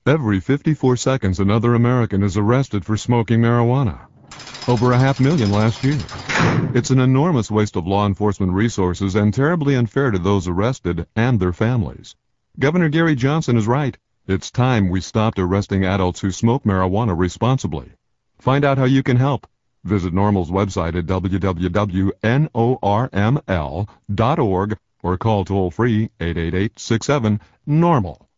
Every 54 seconds, another American is arrested for smoking marijuana. Over 500,000 last year. It's an enormous waste of law enforcement resources and terribly unfair to those arrested and their families. Governor Gary Johnson is right. It's time we stopped arresting adults who smoke marijuana responsibly. Find out how you can help. Visit NORML's website at www.norml.org or call toll-free 888-67-NORMAL.